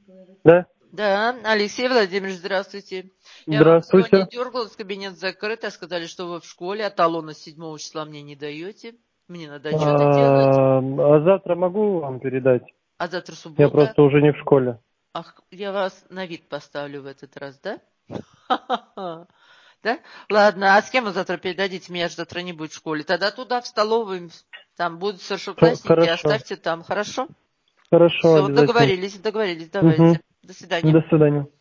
Да? Да, Алексей Владимирович, здравствуйте. Я вам сегодня Здравствуйте. дергалась, кабинет закрыт, а сказали, что вы в школе, а талона 7 числа мне не даете. Мне надо отчеты делать. А завтра могу вам передать? А завтра Я суббота. просто уже не в школе. Ах, я вас на вид поставлю в этот раз, да? Да? Ладно, а с кем вы завтра передадите? Меня же завтра не будет в школе. Тогда туда, в столовую, там будут старшеклассники, Хорошо. оставьте там, хорошо? Хорошо, Все, обязательно. договорились, Угу. давайте. До свидания. До свидания.